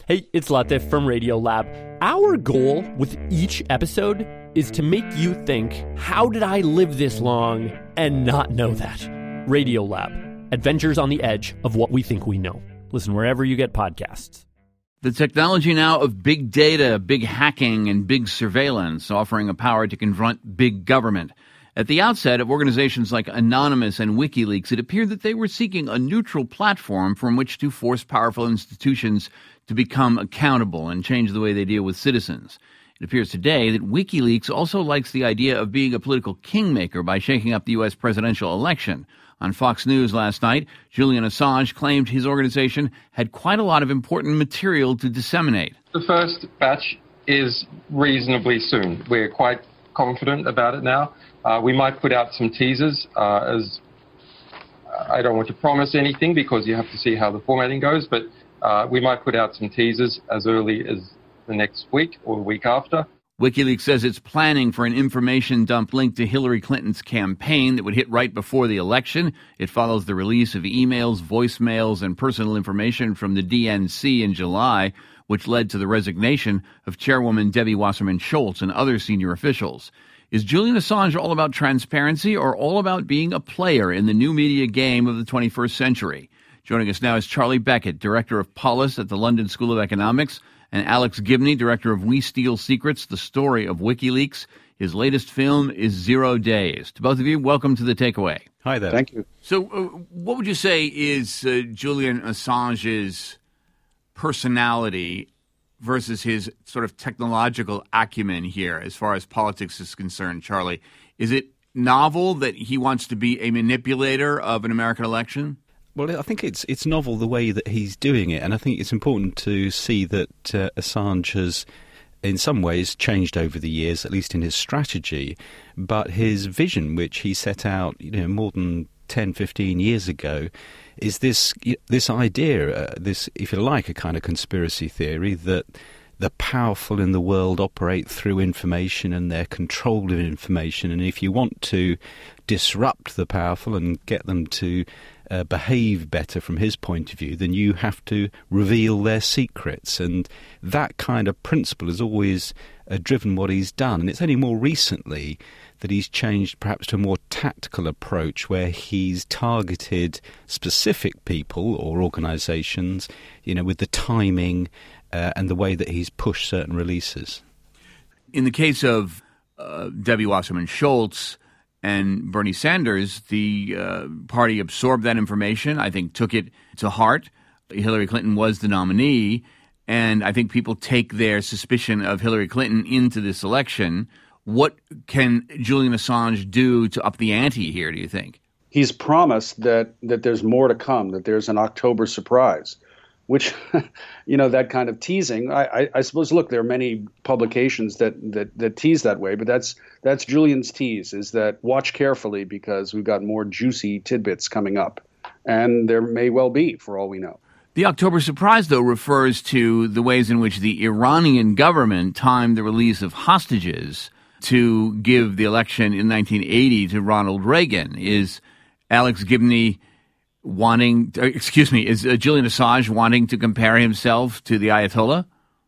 Hey, it's Latif from Radiolab. Our goal with each episode is to make you think, how did I live this long and not know that? Radiolab, adventures on the edge of what we think we know. Listen wherever you get podcasts. The technology now of big data, big hacking, and big surveillance, offering a power to confront big government. At the outset of organizations like Anonymous and WikiLeaks, it appeared that they were seeking a neutral platform from which to force powerful institutions to become accountable and change the way they deal with citizens. It appears today that WikiLeaks also likes the idea of being a political kingmaker by shaking up the U.S. presidential election. On Fox News last night, Julian Assange claimed his organization had quite a lot of important material to disseminate. The first batch is reasonably soon. We're quite confident about it now. We might put out some teasers, as I don't want to promise anything because you have to see how the formatting goes, but we might put out some teasers as early as the next week or the week after. WikiLeaks says it's planning for an information dump linked to Hillary Clinton's campaign that would hit right before the election. It follows the release of emails, voicemails, and personal information from the DNC in July, which led to the resignation of Chairwoman Debbie Wasserman Schultz and other senior officials. Is Julian Assange all about transparency or all about being a player in the new media game of the 21st century? Joining us now is Charlie Beckett, Director of Polis at the London School of Economics, and Alex Gibney, Director of We Steal Secrets, the story of WikiLeaks. His latest film is 0 Days. To both of you, welcome to The Takeaway. Hi there. Thank you. So what would you say is Julian Assange's personality versus his sort of technological acumen here as far as politics is concerned, Charlie? Is it novel that he wants to be a manipulator of an American election? Well, I think it's novel the way that he's doing it, and I think it's important to see that Assange has, in some ways, changed over the years, at least in his strategy, but his vision, which he set out, more than 10, 15 years ago, is this idea, this, if you like, a kind of conspiracy theory that the powerful in the world operate through information and their control of information, and if you want to disrupt the powerful and get them to behave better from his point of view, then you have to reveal their secrets. And that kind of principle has always driven what he's done. And it's only more recently that he's changed perhaps to a more tactical approach where he's targeted specific people or organisations, with the timing and the way that he's pushed certain releases. In the case of Debbie Wasserman Schultz and Bernie Sanders, the party absorbed that information, I think took it to heart. Hillary Clinton was the nominee, and I think people take their suspicion of Hillary Clinton into this election. What can Julian Assange do to up the ante here, do you think? He's promised that there's more to come, that there's an October surprise, which, that kind of teasing, I suppose, look, there are many publications that tease that way, but that's Julian's tease, is that watch carefully because we've got more juicy tidbits coming up. And there may well be, for all we know. The October surprise, though, refers to the ways in which the Iranian government timed the release of hostages to give the election in 1980 to Ronald Reagan. Is Alex Gibney is Julian Assange wanting to compare himself to the Ayatollah?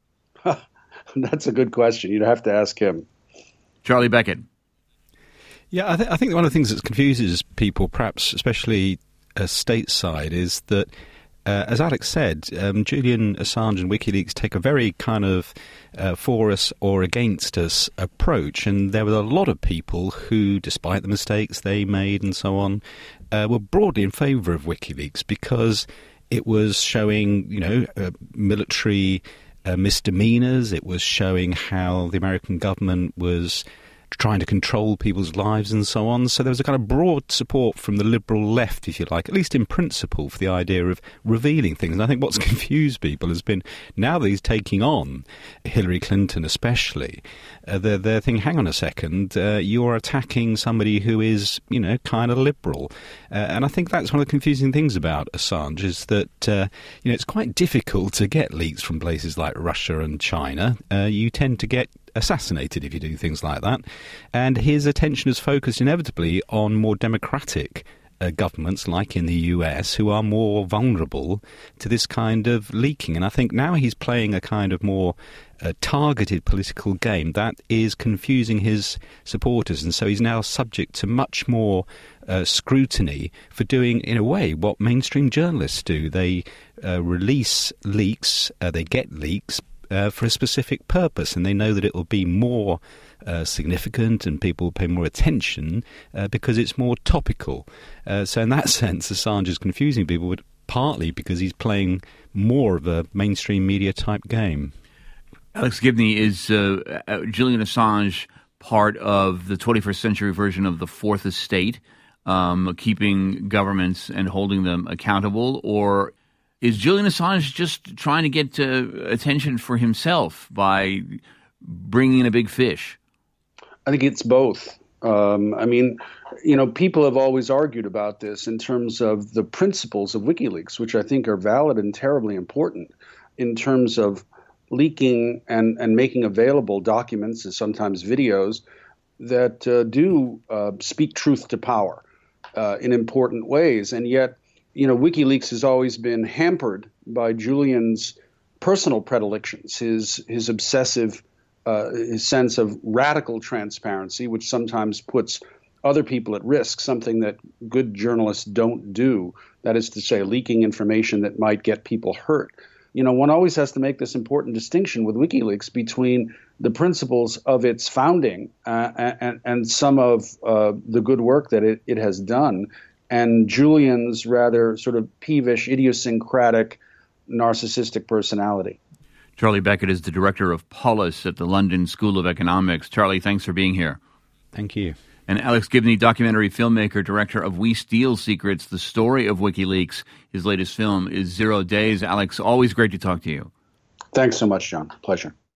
That's a good question. You'd have to ask him. Charlie Beckett. Yeah, I think one of the things that confuses people, perhaps especially stateside, is that, as Alex said, Julian Assange and WikiLeaks take a very kind of for us or against us approach. And there were a lot of people who, despite the mistakes they made and so on, were broadly in favour of WikiLeaks because it was showing, military misdemeanours. It was showing how the American government was trying to control people's lives and so on. So there was a kind of broad support from the liberal left, if you like, at least in principle, for the idea of revealing things. And I think what's confused people has been, now that he's taking on Hillary Clinton especially, they're thinking, hang on a second, you're attacking somebody who is, kind of liberal. And I think that's one of the confusing things about Assange is that, it's quite difficult to get leaks from places like Russia and China. You tend to get assassinated if you do things like that. And his attention is focused inevitably on more democratic governments, like in the US, who are more vulnerable to this kind of leaking. And I think now he's playing a kind of more targeted political game that is confusing his supporters. And so he's now subject to much more scrutiny for doing, in a way, what mainstream journalists do. They release leaks, they get leaks for a specific purpose, and they know that it will be more significant and people will pay more attention because it's more topical. So in that sense, Assange is confusing people, but partly because he's playing more of a mainstream media type game. Alex Gibney, is Julian Assange part of the 21st century version of the Fourth Estate, keeping governments and holding them accountable, or is Julian Assange just trying to get attention for himself by bringing in a big fish? I think it's both. I mean, people have always argued about this in terms of the principles of WikiLeaks, which I think are valid and terribly important in terms of leaking and making available documents and sometimes videos that do speak truth to power in important ways. And yet, WikiLeaks has always been hampered by Julian's personal predilections, his obsessive his sense of radical transparency, which sometimes puts other people at risk, something that good journalists don't do. That is to say, leaking information that might get people hurt. One always has to make this important distinction with WikiLeaks between the principles of its founding and some of the good work that it has done, and Julian's rather sort of peevish, idiosyncratic, narcissistic personality. Charlie Beckett is the director of Polis at the London School of Economics. Charlie, thanks for being here. Thank you. And Alex Gibney, documentary filmmaker, director of We Steal Secrets, the story of WikiLeaks. His latest film is 0 Days. Alex, always great to talk to you. Thanks so much, John. Pleasure.